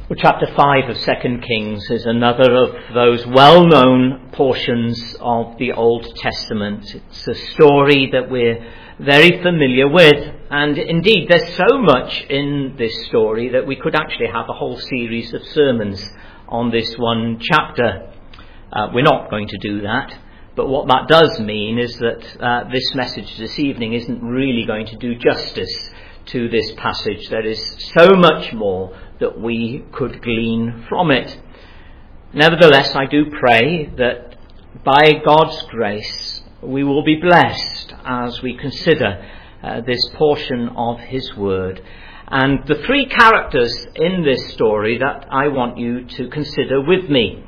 Well, chapter 5 of 2 Kings is another of those well-known portions of the Old Testament. It's a story that we're very familiar with, and indeed there's so much in this story that we could actually have a whole series of sermons on this one chapter. We're not going to do that, but what that does mean is that this message this evening isn't really going to do justice to this passage. There is so much more that we could glean from it. Nevertheless, I do pray that by God's grace we will be blessed as we consider this portion of His Word. And the three characters in this story that I want you to consider with me.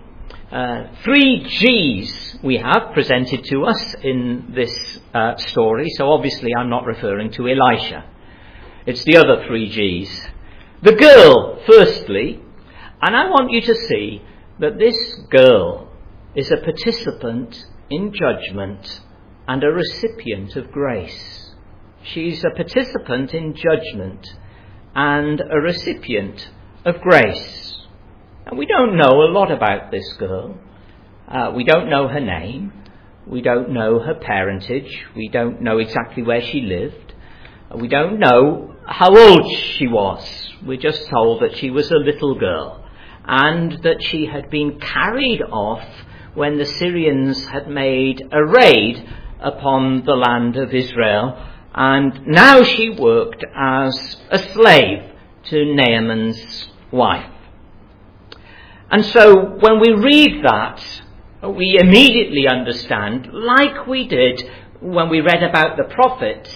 3 G's we have presented to us in this story, so obviously I'm not referring to Elisha. It's the other 3 G's. The girl, firstly, and I want you to see that this girl is a participant in judgment and a recipient of grace. She's a participant in judgment and a recipient of grace. And we don't know a lot about this girl. We don't know her name. We don't know her parentage. We don't know exactly where she lived. We don't know how old she was. We're just told that she was a little girl and that she had been carried off when the Syrians had made a raid upon the land of Israel, and now she worked as a slave to Naaman's wife. And so when we read that, we immediately understand, like we did when we read about the prophets,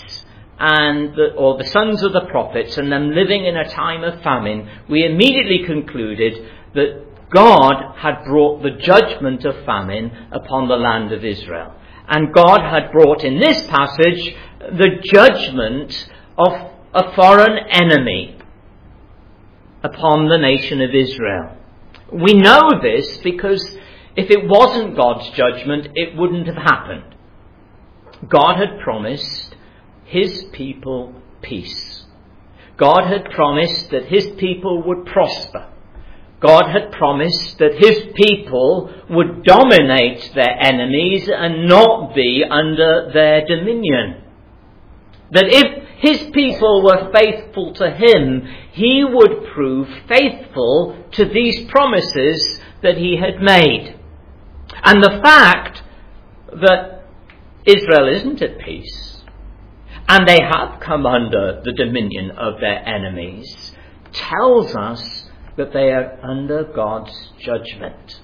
or the sons of the prophets and them living in a time of famine, we immediately concluded that God had brought the judgment of famine upon the land of Israel. And God had brought in this passage the judgment of a foreign enemy upon the nation of Israel. We know this because if it wasn't God's judgment, it wouldn't have happened. God had promised His people peace. God had promised that His people would prosper. God had promised that His people would dominate their enemies and not be under their dominion. That if His people were faithful to Him, He would prove faithful to these promises that He had made. And the fact that Israel isn't at peace, and they have come under the dominion of their enemies, tells us that they are under God's judgment.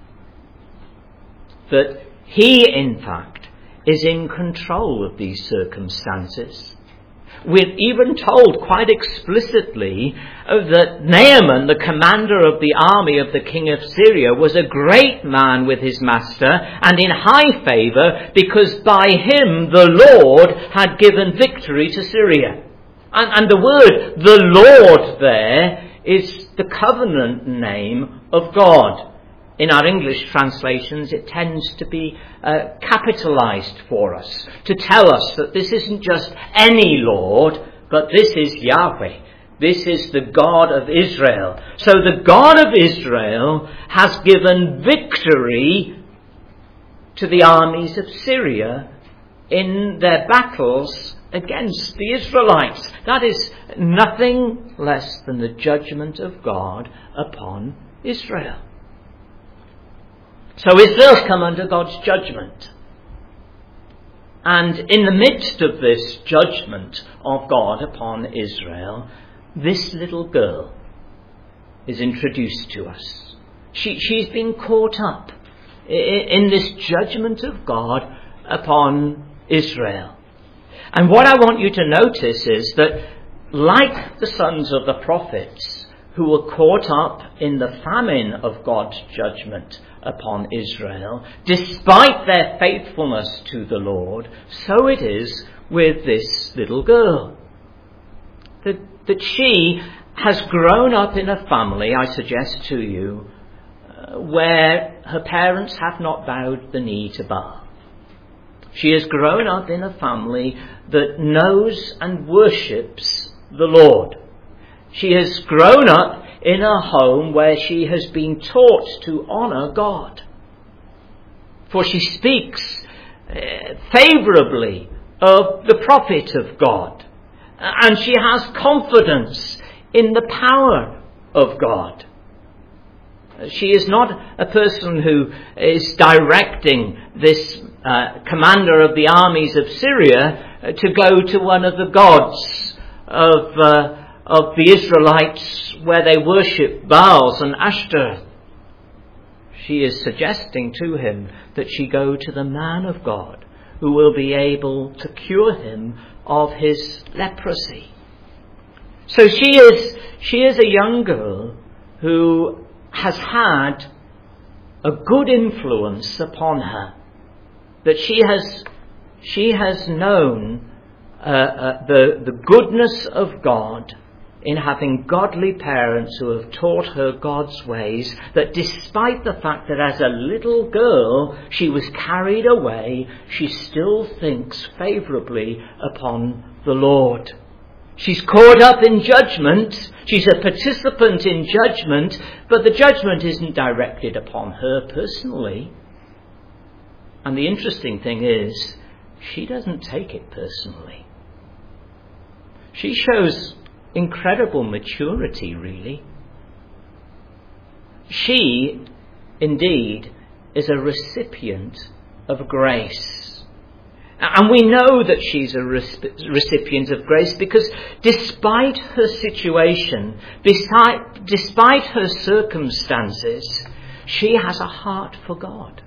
That He, in fact, is in control of these circumstances. We're even told quite explicitly that Naaman, the commander of the army of the king of Syria, was a great man with his master and in high favour, because by him the Lord had given victory to Syria. And the word "the Lord" there is the covenant name of God. In our English translations, it tends to be capitalized for us, to tell us that this isn't just any Lord, but this is Yahweh. This is the God of Israel. So the God of Israel has given victory to the armies of Syria in their battles against the Israelites. That is nothing less than the judgment of God upon Israel. So Israel's come under God's judgment. And in the midst of this judgment of God upon Israel, this little girl is introduced to us. She's been caught up in this judgment of God upon Israel. And what I want you to notice is that, like the sons of the prophets who were caught up in the famine of God's judgment upon Israel, despite their faithfulness to the Lord, so it is with this little girl. That she has grown up in a family, I suggest to you, where her parents have not bowed the knee to Baal. She has grown up in a family that knows and worships the Lord. She has grown up in a home where she has been taught to honour God. For she speaks favourably of the prophet of God, and she has confidence in the power of God. She is not a person who is directing this commander of the armies of Syria to go to one of the gods of the Israelites where they worship Baals and Ashtoreth. She is suggesting to him that she go to the man of God who will be able to cure him of his leprosy. So she is a young girl who has had a good influence upon her, that she has known the goodness of God in having godly parents who have taught her God's ways, that despite the fact that as a little girl she was carried away, she still thinks favourably upon the Lord. She's caught up in judgment. She's a participant in judgment, but the judgment isn't directed upon her personally. And the interesting thing is, she doesn't take it personally. She shows incredible maturity, really. She, indeed, is a recipient of grace. And we know that she's a recipient of grace because despite her situation, despite her circumstances, she has a heart for God.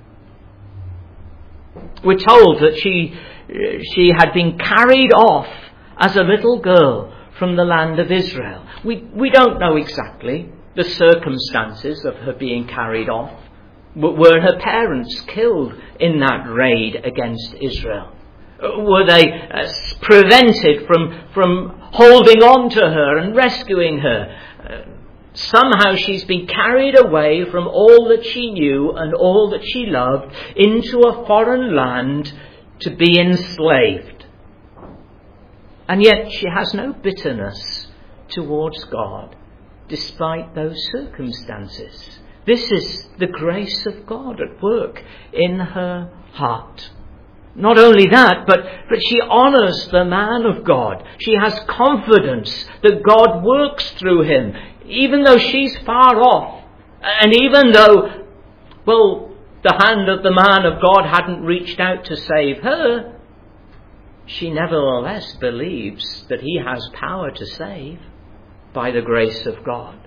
We're told that she had been carried off as a little girl from the land of Israel. We don't know exactly the circumstances of her being carried off. Were her parents killed in that raid against Israel? Were they prevented from holding on to her and rescuing her? Somehow she's been carried away from all that she knew and all that she loved into a foreign land to be enslaved. And yet she has no bitterness towards God despite those circumstances. This is the grace of God at work in her heart. Not only that, but she honours the man of God. She has confidence that God works through him, even though she's far off. And even though, the hand of the man of God hadn't reached out to save her, she nevertheless believes that he has power to save by the grace of God.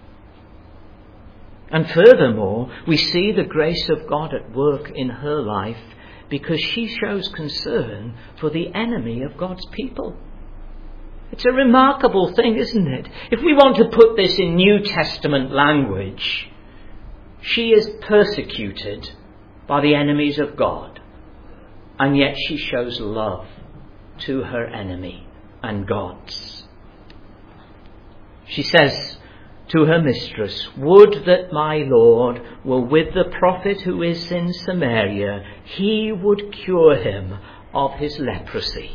And furthermore, we see the grace of God at work in her life because she shows concern for the enemy of God's people. It's a remarkable thing, isn't it? If we want to put this in New Testament language, she is persecuted by the enemies of God, and yet she shows love to her enemy and God's. She says to her mistress, "Would that my Lord were with the prophet who is in Samaria, he would cure him of his leprosy."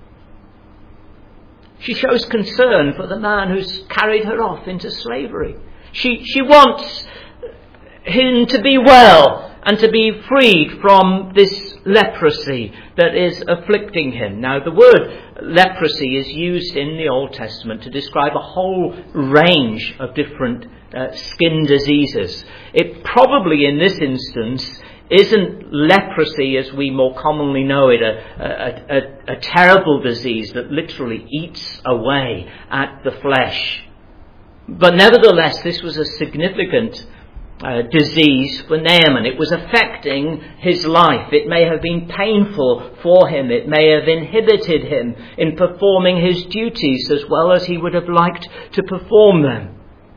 She shows concern for the man who's carried her off into slavery. She wants him to be well and to be freed from this leprosy that is afflicting him. Now, the word leprosy is used in the Old Testament to describe a whole range of different skin diseases. It probably, in this instance, isn't leprosy as we more commonly know it, a terrible disease that literally eats away at the flesh. But nevertheless, this was a significant disease for Naaman. It was affecting his life. It may have been painful for him. It may have inhibited him in performing his duties as well as he would have liked to perform them.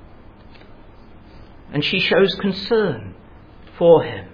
And she shows concern for him.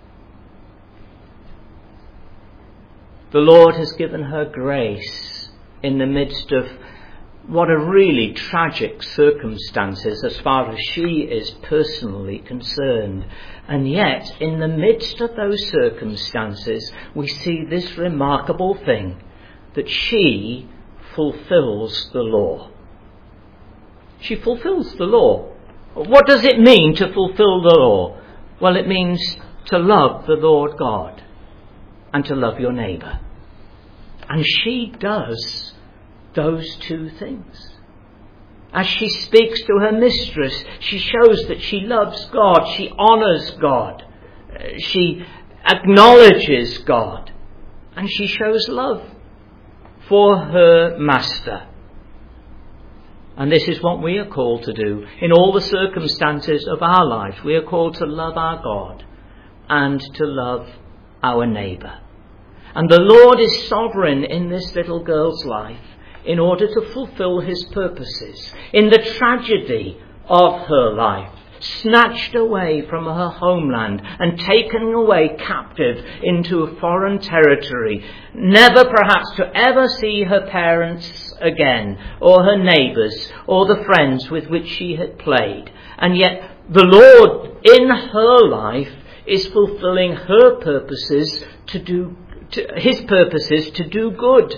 The Lord has given her grace in the midst of what are really tragic circumstances as far as she is personally concerned. And yet, in the midst of those circumstances, we see this remarkable thing, that she fulfills the law. She fulfills the law. What does it mean to fulfill the law? Well, it means to love the Lord God and to love your neighbour. And she does those two things. As she speaks to her mistress, she shows that she loves God, she honours God, she acknowledges God, and she shows love for her master. And this is what we are called to do in all the circumstances of our life. We are called to love our God and to love our neighbour. And the Lord is sovereign in this little girl's life in order to fulfill his purposes. In the tragedy of her life, snatched away from her homeland and taken away captive into a foreign territory, never perhaps to ever see her parents again, or her neighbours, or the friends with which she had played. And yet the Lord in her life is fulfilling her purposes his purposes to do good.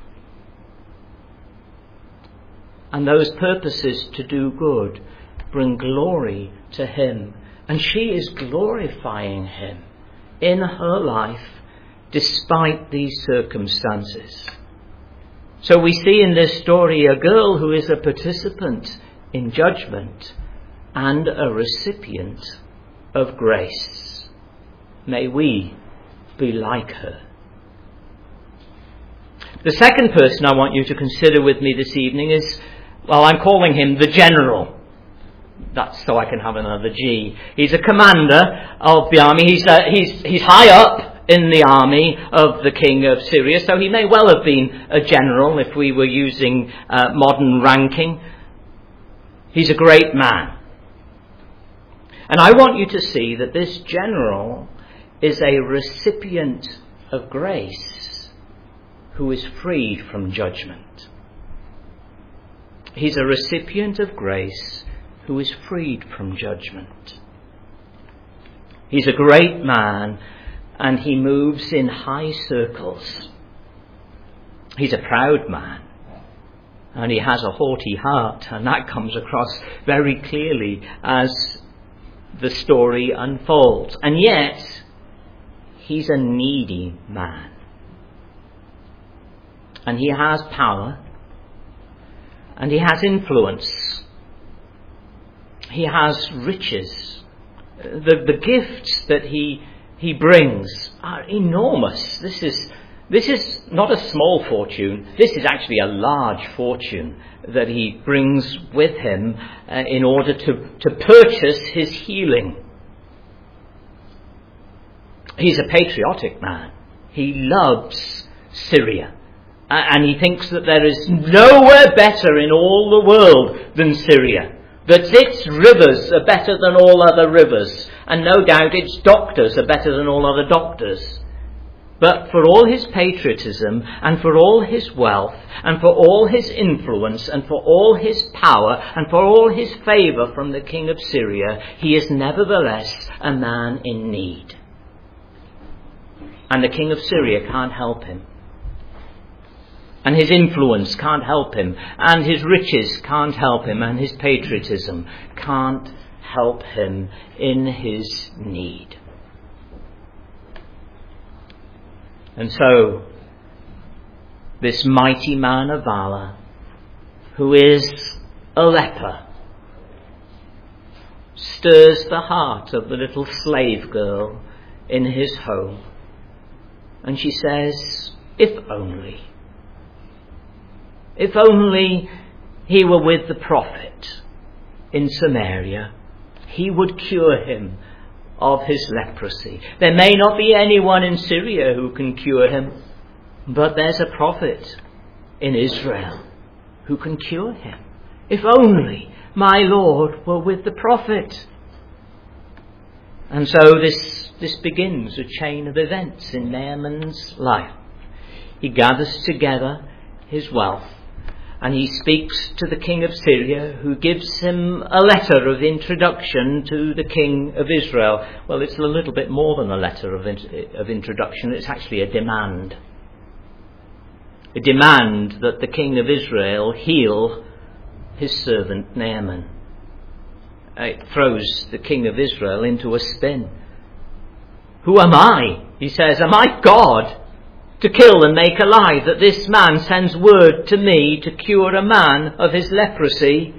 And those purposes to do good bring glory to him. And she is glorifying him in her life despite these circumstances. So we see in this story a girl who is a participant in judgment and a recipient of grace. May we be like her. The second person I want you to consider with me this evening is, well, I'm calling him the general. That's so I can have another G. He's a commander of the army. He's high up in the army of the king of Syria, so he may well have been a general if we were using modern ranking. He's a great man. And I want you to see that this general is a recipient of grace who is freed from judgment. He's a recipient of grace who is freed from judgment. He's a great man and he moves in high circles. He's a proud man and he has a haughty heart, and that comes across very clearly as the story unfolds. And yet, he's a needy man. And he has power. And he has influence. He has riches. The gifts that he brings are enormous. This is not a small fortune. This is actually a large fortune that he brings with him in order to purchase his healing. He's a patriotic man. He loves Syria. And he thinks that there is nowhere better in all the world than Syria. That its rivers are better than all other rivers. And no doubt its doctors are better than all other doctors. But for all his patriotism and for all his wealth and for all his influence and for all his power and for all his favour from the king of Syria, he is nevertheless a man in need. And the king of Syria can't help him. And his influence can't help him. And his riches can't help him. And his patriotism can't help him in his need. And so, this mighty man of valour, who is a leper, stirs the heart of the little slave girl in his home. And she says, if only he were with the prophet in Samaria, he would cure him of his leprosy. There may not be anyone in Syria who can cure him, but there's a prophet in Israel who can cure him. If only my Lord were with the prophet. And so this begins a chain of events in Naaman's life. He gathers together his wealth and he speaks to the king of Syria, who gives him a letter of introduction to the king of Israel. Well, it's a little bit more than a letter of introduction. It's actually a demand. A demand that the king of Israel heal his servant Naaman. It throws the king of Israel into a spin. Who am I? He says, am I God to kill and make alive, that this man sends word to me to cure a man of his leprosy?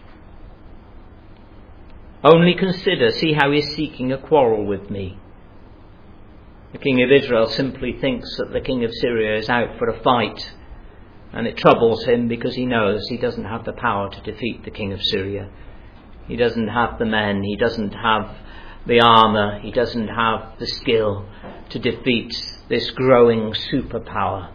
Only consider, see how he's seeking a quarrel with me. The king of Israel simply thinks that the king of Syria is out for a fight, and it troubles him because he knows he doesn't have the power to defeat the king of Syria. He doesn't have the men, he doesn't have the armour, he doesn't have the skill to defeat this growing superpower.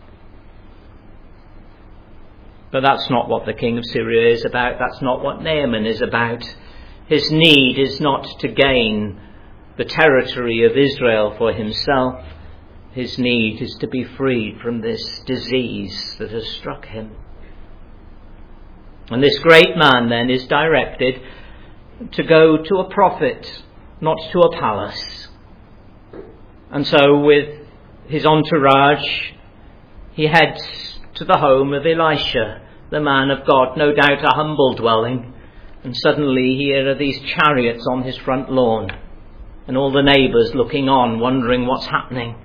But that's not what the king of Syria is about. That's not what Naaman is about. His need is not to gain the territory of Israel for himself. His need is to be freed from this disease that has struck him. And this great man then is directed to go to a prophet, not to a palace. And so with his entourage, he heads to the home of Elisha, the man of God, no doubt a humble dwelling. And suddenly here are these chariots on his front lawn, and all the neighbours looking on, wondering what's happening.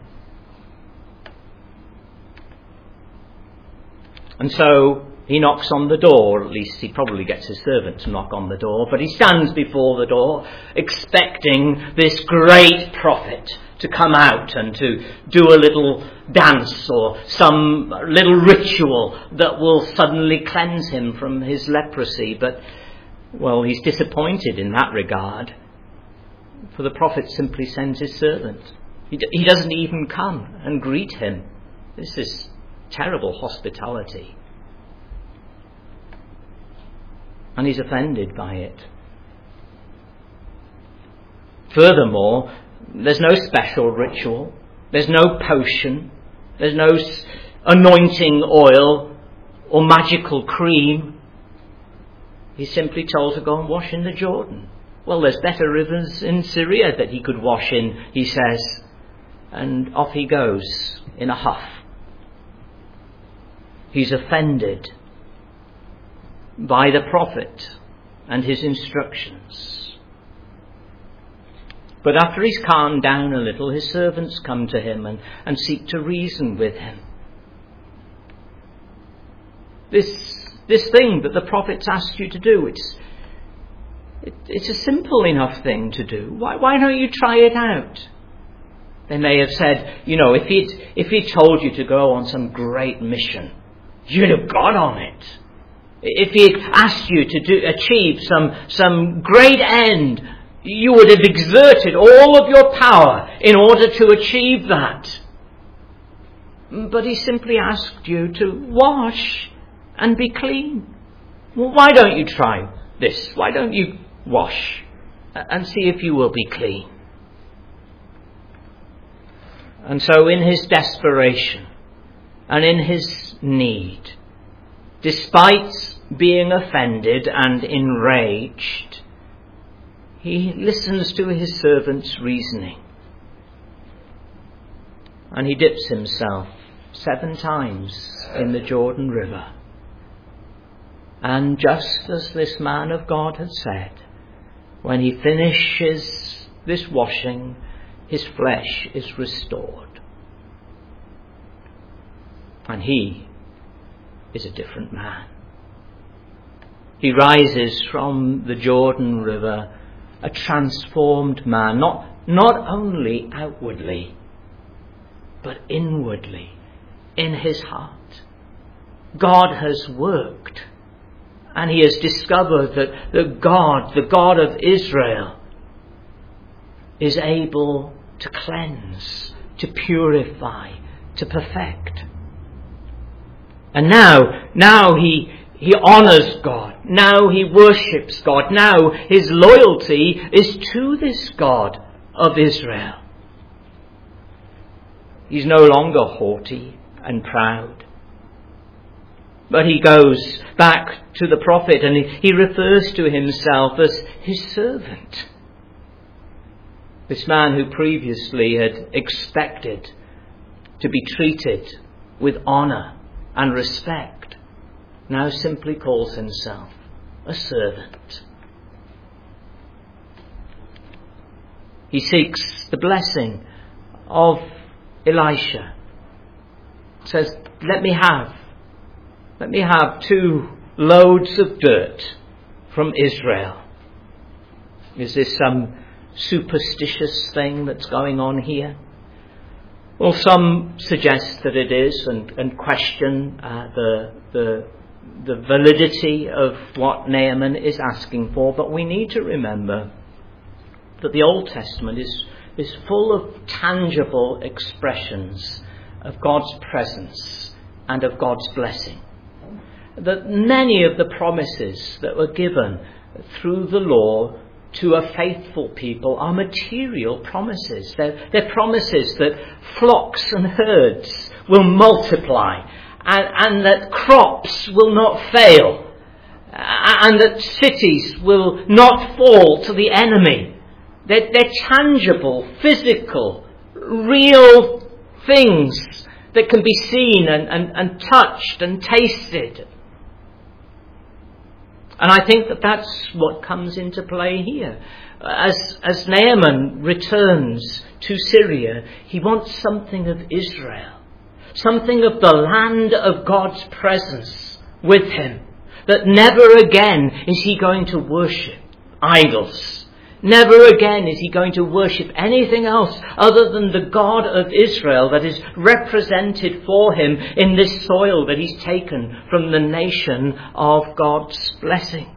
And so he knocks on the door. At least he probably gets his servant to knock on the door, but he stands before the door expecting this great prophet to come out and to do a little dance or some little ritual that will suddenly cleanse him from his leprosy. But, well, he's disappointed in that regard, for the prophet simply sends his servant. He doesn't even come and greet him. This is terrible hospitality. And he's offended by it. Furthermore, there's no special ritual. There's no potion. There's no anointing oil or magical cream. He's simply told to go and wash in the Jordan. Well, there's better rivers in Syria that he could wash in, he says. And off he goes in a huff. He's offended by the prophet and his instructions. But after he's calmed down a little, his servants come to him and seek to reason with him. This thing that the prophet's asked you to do, it's a simple enough thing to do. Why don't you try it out? They may have said, if he'd told you to go on some great mission, you'd have got on it. If he asked you to achieve some great end, you would have exerted all of your power in order to achieve that. But he simply asked you to wash and be clean. Well, why don't you try this? Why don't you wash and see if you will be clean? And so in his desperation and in his need, despite being offended and enraged, he listens to his servant's reasoning. And he dips himself 7 times in the Jordan River. And just as this man of God had said, when he finishes this washing, his flesh is restored. And he is a different man. He rises from the Jordan River a transformed man, not only outwardly, but inwardly, in his heart. God has worked, and he has discovered that the God of Israel, is able to cleanse, to purify, to perfect. And now he honours God. Now he worships God. Now his loyalty is to this God of Israel. He's no longer haughty and proud. But he goes back to the prophet and he refers to himself as his servant. This man who previously had expected to be treated with honour and respect now simply calls himself a servant. He seeks the blessing of Elisha. Says, let me have 2 loads of dirt from Israel. Is this some superstitious thing that's going on here? Well, some suggest that it is and question the validity of what Naaman is asking for. But we need to remember that the Old Testament is full of tangible expressions of God's presence and of God's blessing. That many of the promises that were given through the law to a faithful people are material promises. They're promises that flocks and herds will multiply, and that crops will not fail, and that cities will not fall to the enemy. They're tangible, physical, real things that can be seen and touched and tasted. And I think that that's what comes into play here. As Naaman returns to Syria, he wants something of Israel, something of the land of God's presence with him, that never again is he going to worship idols. Never again is he going to worship anything else other than the God of Israel that is represented for him in this soil that he's taken from the nation of God's blessing.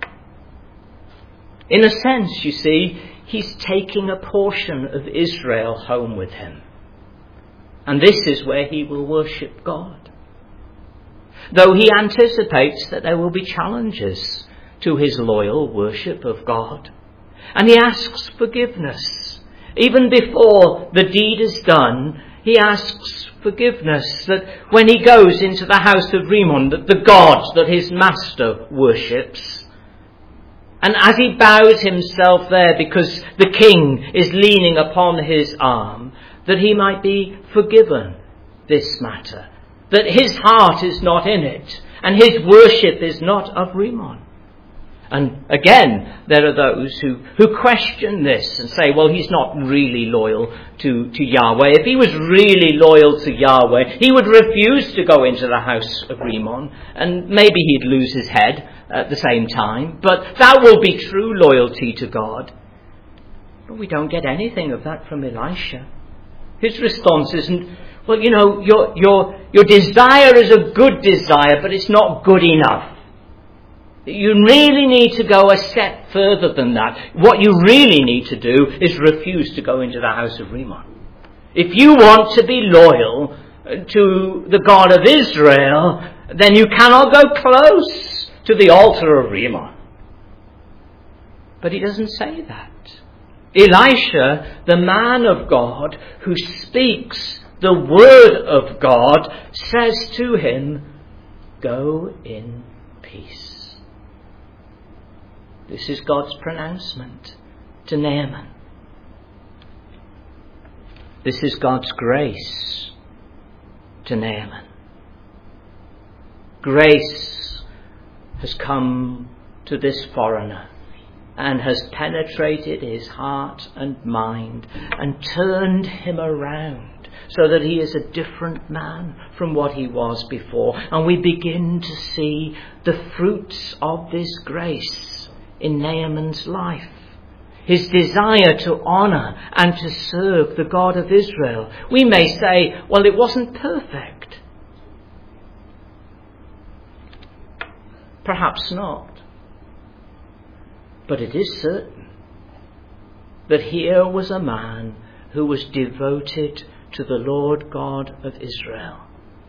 In a sense, you see, he's taking a portion of Israel home with him. And this is where he will worship God. Though he anticipates that there will be challenges to his loyal worship of God. And he asks forgiveness. Even before the deed is done, he asks forgiveness that when he goes into the house of Rimmon, that the god that his master worships, and as he bows himself there because the king is leaning upon his arm, that he might be forgiven this matter, that his heart is not in it, and his worship is not of Rimmon. And again, there are those who question this and say, well, he's not really loyal to Yahweh. If he was really loyal to Yahweh, he would refuse to go into the house of Rimmon, and maybe he'd lose his head at the same time. But that will be true loyalty to God. But we don't get anything of that from Elisha. His response isn't, well, you know, your desire is a good desire, but it's not good enough. You really need to go a step further than that. What you really need to do is refuse to go into the house of Rimmon. If you want to be loyal to the God of Israel, then you cannot go close to the altar of Rimmon. But he doesn't say that. Elisha, the man of God who speaks the word of God, says to him, go in peace. This is God's pronouncement to Naaman. This is God's grace to Naaman. Grace has come to this foreigner and has penetrated his heart and mind and turned him around so that he is a different man from what he was before. And we begin to see the fruits of this grace in Naaman's life. His desire to honour and to serve the God of Israel. We may say, well, it wasn't perfect. Perhaps not. But it is certain that here was a man who was devoted to the Lord God of Israel.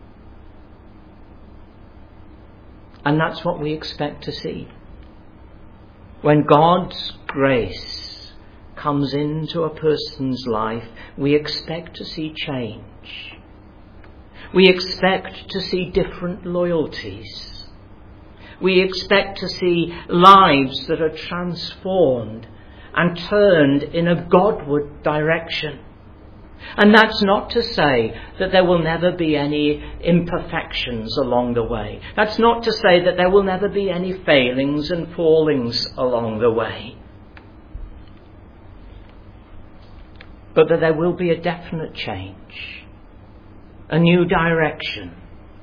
And that's what we expect to see. When God's grace comes into a person's life, we expect to see change. We expect to see different loyalties. We expect to see lives that are transformed and turned in a Godward direction. And that's not to say that there will never be any imperfections along the way. That's not to say that there will never be any failings and fallings along the way. but that there will be a definite change, a new direction.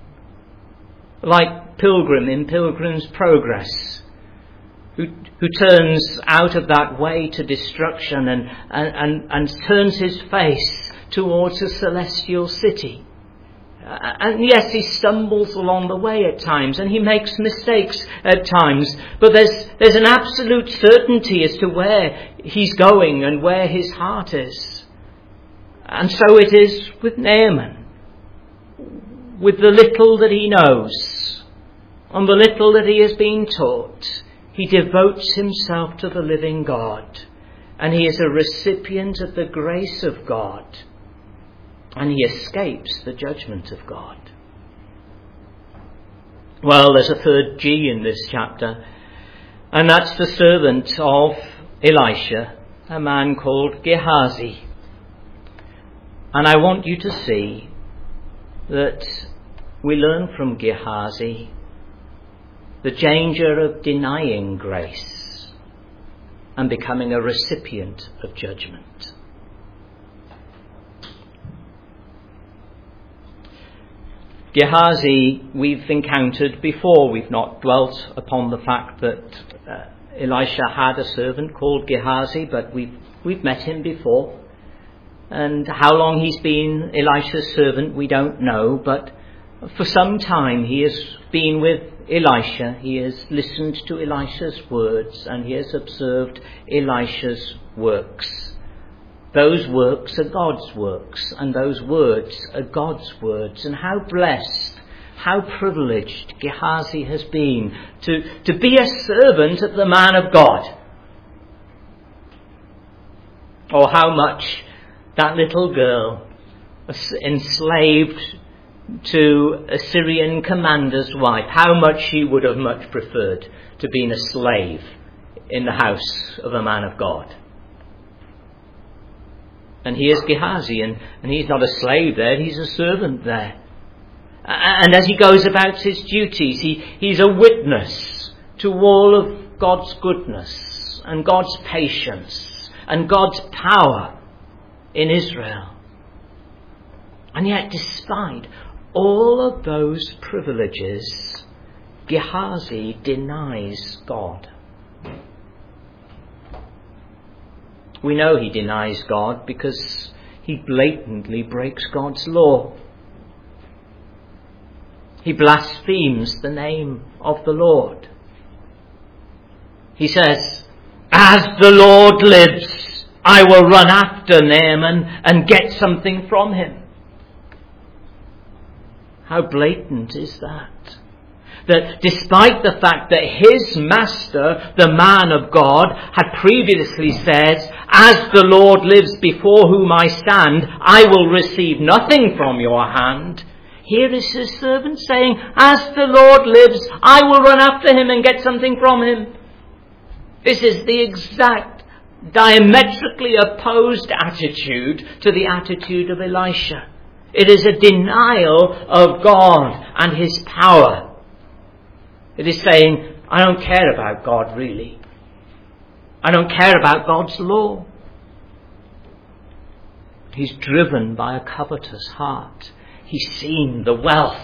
Like Pilgrim in Pilgrim's Progress, who turns out of that way to destruction and turns his face towards a celestial city. And yes, he stumbles along the way at times, and he makes mistakes at times, but there's an absolute certainty as to where he's going and where his heart is. And so it is with Naaman. With the little that he knows, and the little that he has been taught, he devotes himself to the living God, and he is a recipient of the grace of God, and he escapes the judgment of God. Well, there's a third G in this chapter, and that's the servant of Elisha, a man called Gehazi. And I want you to see that we learn from Gehazi the danger of denying grace and becoming a recipient of judgment. Gehazi we've encountered before. We've not dwelt upon the fact that Elisha had a servant called Gehazi, but we've met him before. And how long he's been Elisha's servant we don't know, but for some time he has been with Elisha. He has listened to Elisha's words, and he has observed Elisha's works. Those works are God's works, and those words are God's words. And how blessed, how privileged Gehazi has been to be a servant of the man of God. Or how much that little girl, enslaved to a Syrian commander's wife, how much she would have much preferred to being a slave in the house of a man of God. And here's Gehazi, and he's not a slave there, he's a servant there. And as he goes about his duties, he's a witness to all of God's goodness and God's patience and God's power in Israel. And yet, despite all of those privileges, Gehazi denies God. We know he denies God because he blatantly breaks God's law. He blasphemes the name of the Lord. He says, "As the Lord lives, I will run after Naaman and get something from him." How blatant is that? That despite the fact that his master, the man of God, had previously said, "As the Lord lives before whom I stand, I will receive nothing from your hand," here is his servant saying, "As the Lord lives, I will run after him and get something from him." This is the exact diametrically opposed attitude to the attitude of Elisha. It is a denial of God and his power. It is saying, I don't care about God really. I don't care about God's law. He's driven by a covetous heart. He's seen the wealth.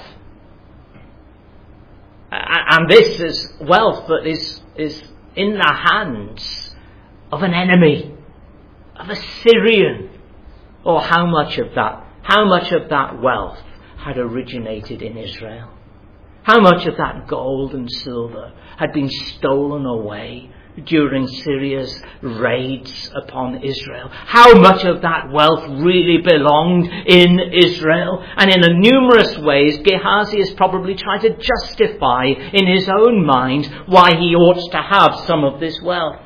And this is wealth that is in the hands of an enemy, of a Syrian. Or how much of that wealth had originated in Israel? How much of that gold and silver had been stolen away during Syria's raids upon Israel? How much of that wealth really belonged in Israel? And in numerous ways, Gehazi has probably tried to justify in his own mind why he ought to have some of this wealth.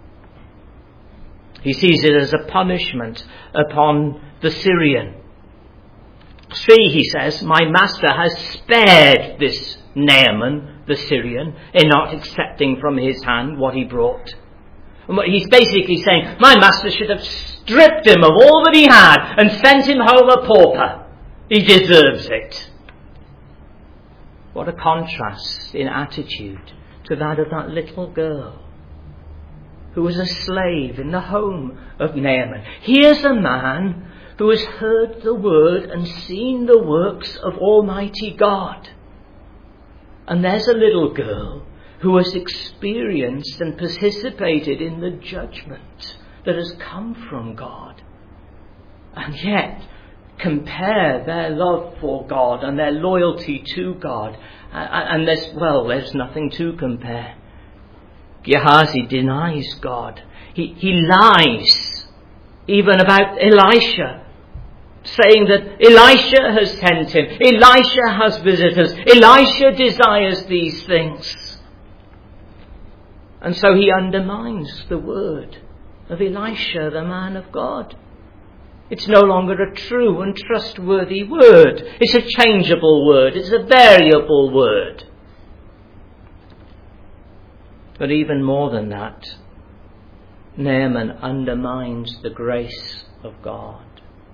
He sees it as a punishment upon the Syrian. "See," he says, "my master has spared this Naaman, the Syrian, in not accepting from his hand what he brought." And he's basically saying, my master should have stripped him of all that he had and sent him home a pauper. He deserves it. What a contrast in attitude to that of that little girl. who was a slave in the home of Naaman. Here's a man who has heard the word and seen the works of Almighty God. And there's a little girl who has experienced and participated in the judgment that has come from God. And yet, compare their love for God and their loyalty to God. And there's nothing to compare. Gehazi denies God. He lies even about Elisha, saying that Elisha has sent him. Elisha has visitors. Elisha desires these things. And so he undermines the word of Elisha, the man of God. It's no longer a true and trustworthy word. It's a changeable word. It's a variable word. But even more than that, Naaman undermines the grace of God.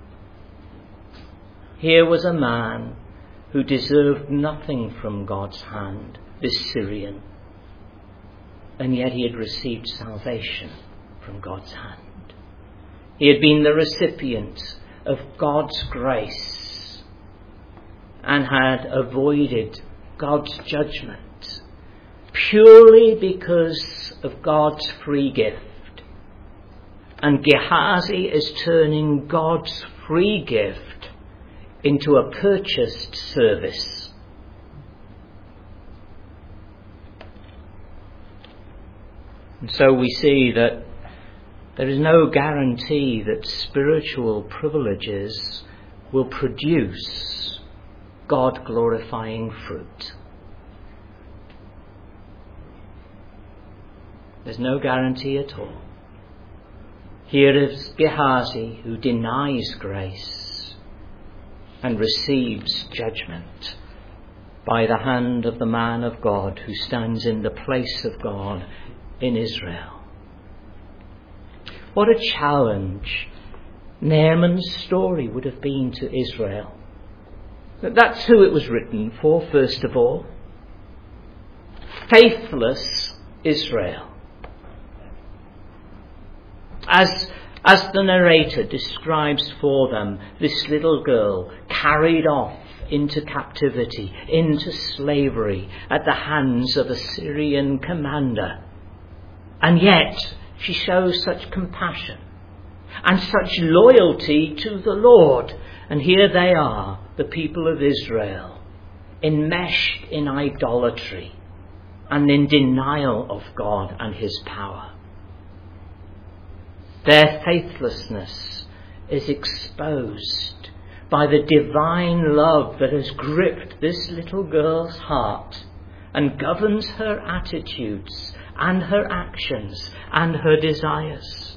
Here was a man who deserved nothing from God's hand, this Syrian, and yet he had received salvation from God's hand. He had been the recipient of God's grace and had avoided God's judgment purely because of God's free gift. And Gehazi is turning God's free gift into a purchased service. And so we see that there is no guarantee that spiritual privileges will produce God-glorifying fruit. There's no guarantee at all. Here is Gehazi who denies grace and receives judgment by the hand of the man of God who stands in the place of God in Israel. What a challenge Naaman's story would have been to Israel. That's who it was written for, first of all. Faithless Israel. As the narrator describes for them this little girl carried off into captivity, into slavery at the hands of a Syrian commander. And yet she shows such compassion and such loyalty to the Lord. And here they are, the people of Israel, enmeshed in idolatry and in denial of God and his power. Their faithlessness is exposed by the divine love that has gripped this little girl's heart and governs her attitudes and her actions and her desires.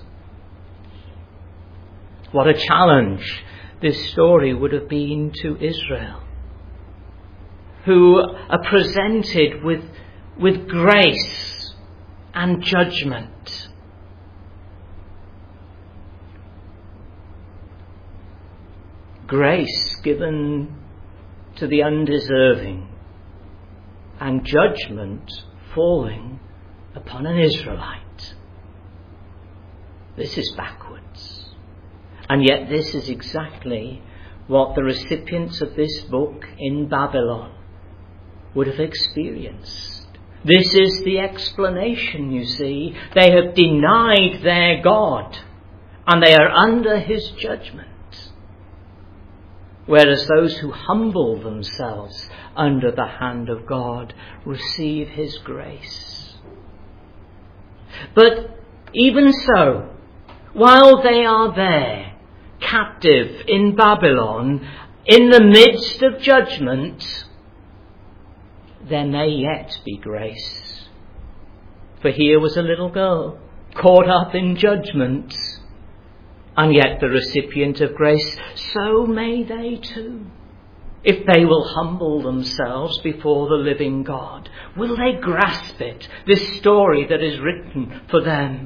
What a challenge this story would have been to Israel, who are presented with grace and judgment. Grace given to the undeserving and judgment falling upon an Israelite. This is backwards. And yet this is exactly what the recipients of this book in Babylon would have experienced. This is the explanation, you see. They have denied their God and they are under his judgment. Whereas those who humble themselves under the hand of God receive his grace. But even so, while they are there, captive in Babylon, in the midst of judgment, there may yet be grace. For here was a little girl caught up in judgment, and yet the recipient of grace. So may they too, if they will humble themselves before the living God. Will they grasp it, this story that is written for them?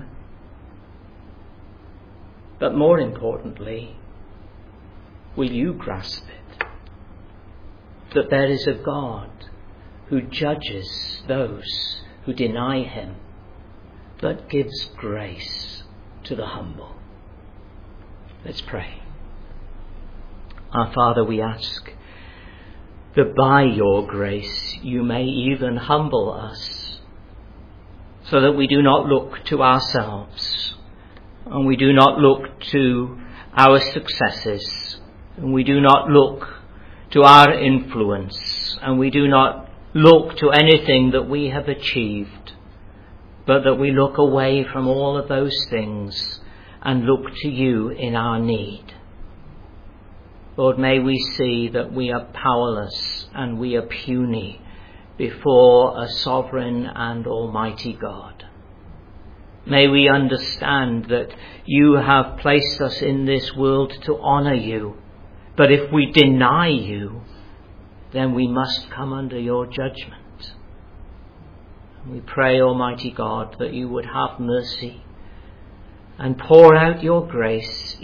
But more importantly, will you grasp it? That there is a God who judges those who deny him but gives grace to the humble. Let's pray. Our Father, we ask that by your grace you may even humble us, so that we do not look to ourselves, and we do not look to our successes, and we do not look to our influence, and we do not look to anything that we have achieved, but that we look away from all of those things and look to you in our need. Lord, may we see that we are powerless and we are puny before a sovereign and almighty God. May we understand that you have placed us in this world to honour you, but if we deny you, then we must come under your judgment. We pray, Almighty God, that you would have mercy and pour out your grace